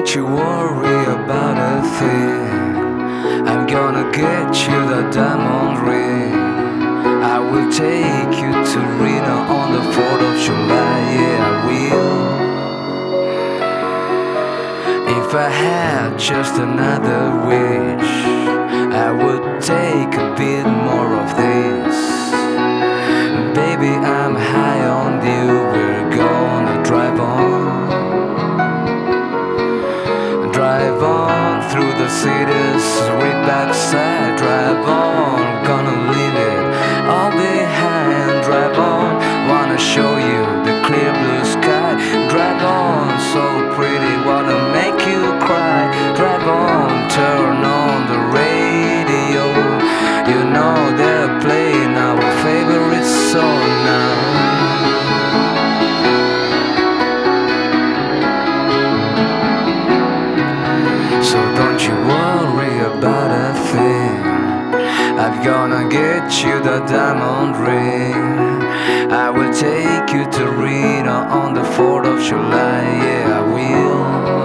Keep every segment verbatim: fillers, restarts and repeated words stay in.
don't you worry about a thing. I'm gonna get you the diamond ring. I will take you to Reno on the fourth of July. Yeah, I will. If I had just another wish, I would take a bit more of this. Baby, I'm high on you. We're gonna drive on, drive on through the cities, right backside. Drive on, gonna leave it all behind. Drive on, wanna show you the clear blue sky. Drive on, so pretty, wanna make you cry. Drive on, turn on the radio. You know they're playing our favorite song now. So don't you worry about a thing. I'm gonna get you the diamond ring. I will take you to Reno on the fourth of July. Yeah, I will.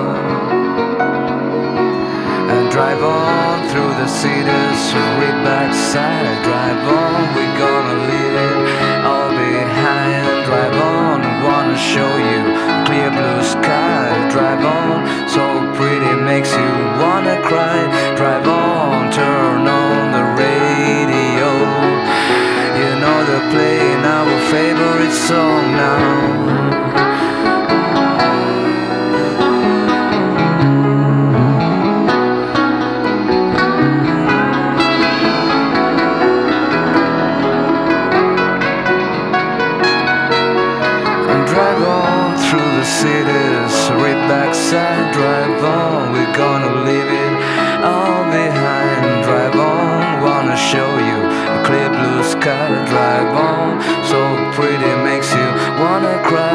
And drive on through the cities, right backside. Drive on, we're gonna leave it all behind. Drive on, wanna show you clear blue sky. Drive on, so pretty, makes you wanna cry. Drive on, turn on the radio. You know they're playing our favorite song now. Drive on through the cities, right backside. Drive on, we're gonna leave it all behind. Drive on, wanna show you a clear blue sky. Drive on, so pretty, makes you wanna cry.